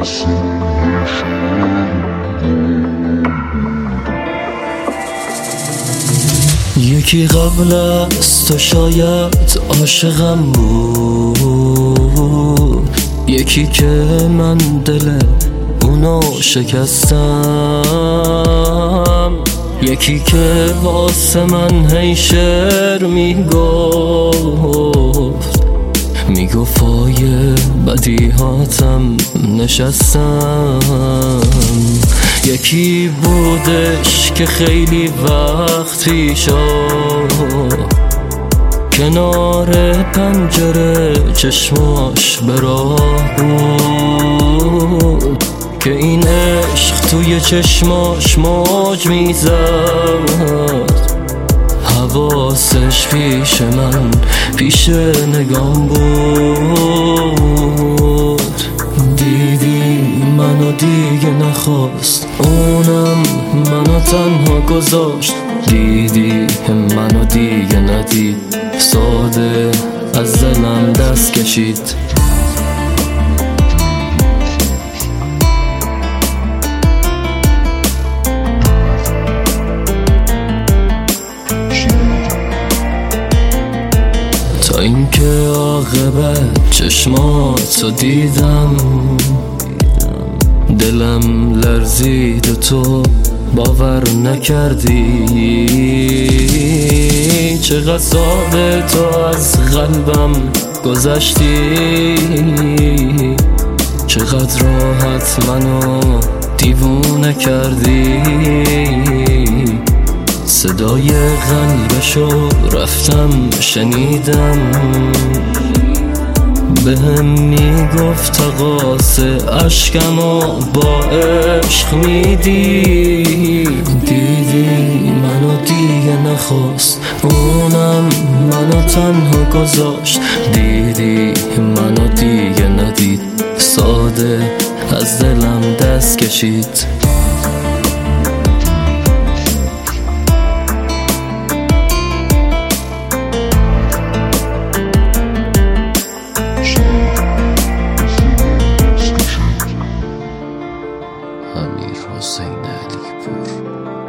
یکی قبل از تو شاید عاشقم بود، یکی که من دل اونو شکستم، یکی که واسه من هی شعر میگفت پای بدیهاتم نشستم. یکی بودش که خیلی وقت پیشاد کنار پنجره چشماش به راه بود که این عشق توی چشماش موج میزد. حواسش پیش من پیش نگام بود. دیدی منو دیگه نخواست، اونم منو تنها گذاشت. دیدی منو دیگه ندید، ساده از دلم دست کشید. تا اینکه عاقبت چشماتو دیدم، دلم لرزید و تو باور نکردی. چقدر ساده تو از قلبم گذشتی، چقدر راحت منو دیوونه کردی. صدای قلبشو رفتم شنیدم، بهم میگفت تقاص عشقمو با عشق میدی. دیدی منو دیگه نخواست، اونم منو تنها گذاشت. دیدی منو دیگه ندید، ساده از دلم دست کشید. امیر حسین علی پور.